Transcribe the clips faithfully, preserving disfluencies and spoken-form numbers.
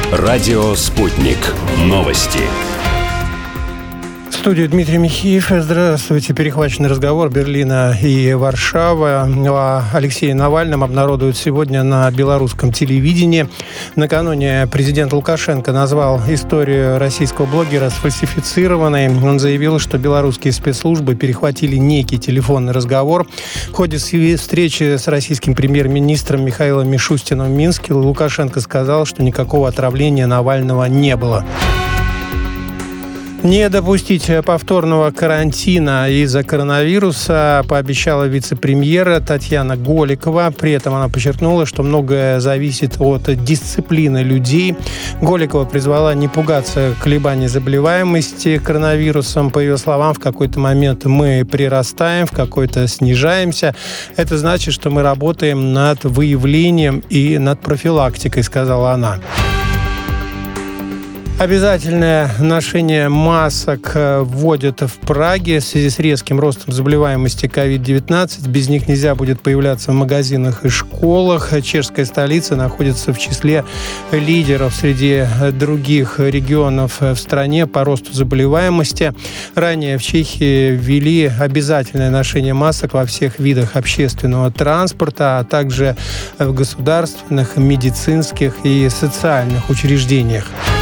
Радио «Спутник». Новости. В студии Дмитрий Михеев. Здравствуйте. Перехваченный разговор Берлина и Варшавы о Алексее Навальном обнародуют сегодня на белорусском телевидении. Накануне президент Лукашенко назвал историю российского блогера сфальсифицированной. Он заявил, что белорусские спецслужбы перехватили некий телефонный разговор. В ходе встречи с российским премьер-министром Михаилом Мишустиным в Минске Лукашенко сказал, что никакого отравления Навального не было. Не допустить повторного карантина из-за коронавируса пообещала вице-премьер Татьяна Голикова. При этом она подчеркнула, что многое зависит от дисциплины людей. Голикова призвала не пугаться колебаний заболеваемости коронавирусом. По ее словам, в какой-то момент мы прирастаем, в какой-то снижаемся. Это значит, что мы работаем над выявлением и над профилактикой, сказала она. Обязательное ношение масок вводят в Праге в связи с резким ростом заболеваемости ковид девятнадцать. Без них нельзя будет появляться в магазинах и школах. Чешская столица находится в числе лидеров среди других регионов в стране по росту заболеваемости. Ранее в Чехии ввели обязательное ношение масок во всех видах общественного транспорта, а также в государственных, медицинских и социальных учреждениях.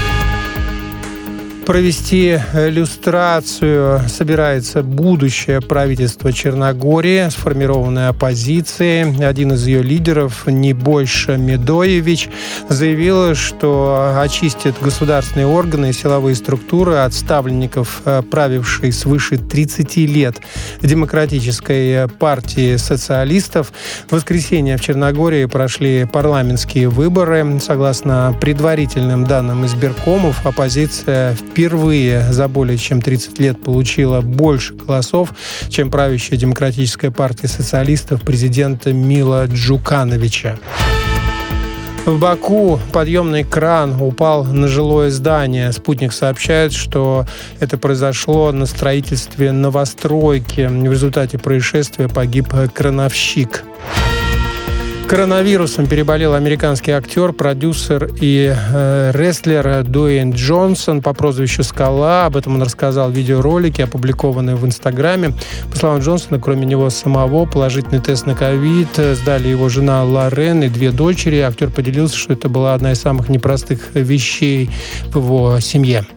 Провести люстрацию собирается будущее правительство Черногории, сформированное оппозицией. Один из ее лидеров, Небойша Медоевич, заявил, что очистит государственные органы и силовые структуры от ставленников правившей свыше тридцати лет Демократической партии социалистов. В воскресенье в Черногории прошли парламентские выборы. Согласно предварительным данным избиркомов, оппозиция в впервые за более чем тридцать лет получила больше голосов, чем правящая Демократическая партия социалистов президента Мила Джукановича. В Баку подъемный кран упал на жилое здание. «Спутник» сообщает, что это произошло на строительстве новостройки. В результате происшествия погиб крановщик. Коронавирусом переболел американский актер, продюсер и э, рестлер Дуэйн Джонсон по прозвищу «Скала». Об этом он рассказал в видеоролике, опубликованном в Инстаграме. По словам Джонсона, кроме него самого, положительный тест на ковид сдали его жена Лорен и две дочери. Актер поделился, что это была одна из самых непростых вещей в его семье.